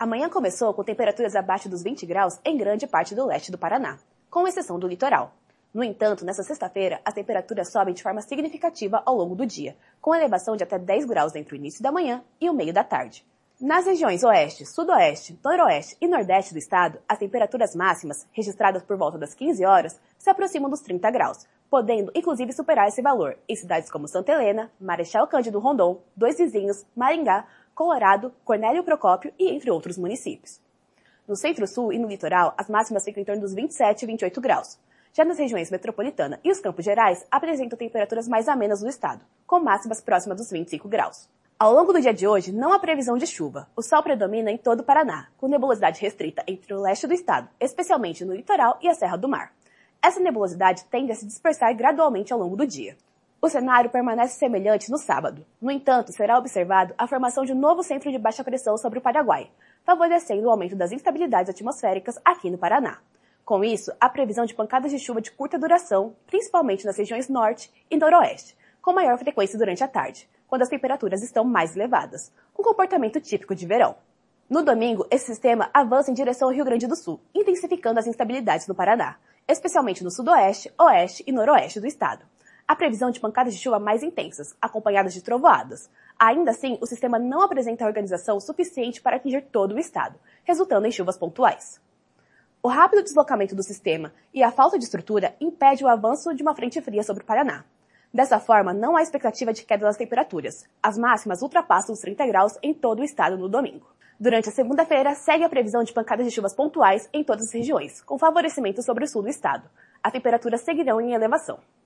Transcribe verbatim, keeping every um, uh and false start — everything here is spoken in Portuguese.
A manhã começou com temperaturas abaixo dos vinte graus em grande parte do leste do Paraná, com exceção do litoral. No entanto, nesta sexta-feira, as temperaturas sobem de forma significativa ao longo do dia, com elevação de até dez graus entre o início da manhã e o meio da tarde. Nas regiões oeste, sudoeste, noroeste e nordeste do estado, as temperaturas máximas, registradas por volta das quinze horas, se aproximam dos trinta graus, podendo inclusive superar esse valor em cidades como Santa Helena, Marechal Cândido Rondon, Dois Vizinhos, Maringá, Colorado, Cornélio Procópio e entre outros municípios. No centro-sul e no litoral, as máximas ficam em torno dos vinte e sete e vinte e oito graus. Já nas regiões metropolitana e os Campos Gerais, apresentam temperaturas mais amenas no estado, com máximas próximas dos vinte e cinco graus. Ao longo do dia de hoje, não há previsão de chuva. O sol predomina em todo o Paraná, com nebulosidade restrita entre o leste do estado, especialmente no litoral e a Serra do Mar. Essa nebulosidade tende a se dispersar gradualmente ao longo do dia. O cenário permanece semelhante no sábado. No entanto, será observado a formação de um novo centro de baixa pressão sobre o Paraguai, favorecendo o aumento das instabilidades atmosféricas aqui no Paraná. Com isso, há previsão de pancadas de chuva de curta duração, principalmente nas regiões norte e noroeste, com maior frequência durante a tarde, quando as temperaturas estão mais elevadas, um comportamento típico de verão. No domingo, esse sistema avança em direção ao Rio Grande do Sul, intensificando as instabilidades no Paraná, especialmente no sudoeste, oeste e noroeste do estado. Há previsão de pancadas de chuva mais intensas, acompanhadas de trovoadas. Ainda assim, o sistema não apresenta organização suficiente para atingir todo o estado, resultando em chuvas pontuais. O rápido deslocamento do sistema e a falta de estrutura impede o avanço de uma frente fria sobre o Paraná. Dessa forma, não há expectativa de queda das temperaturas. As máximas ultrapassam os trinta graus em todo o estado no domingo. Durante a segunda-feira, segue a previsão de pancadas de chuvas pontuais em todas as regiões, com favorecimento sobre o sul do estado. As temperaturas seguirão em elevação.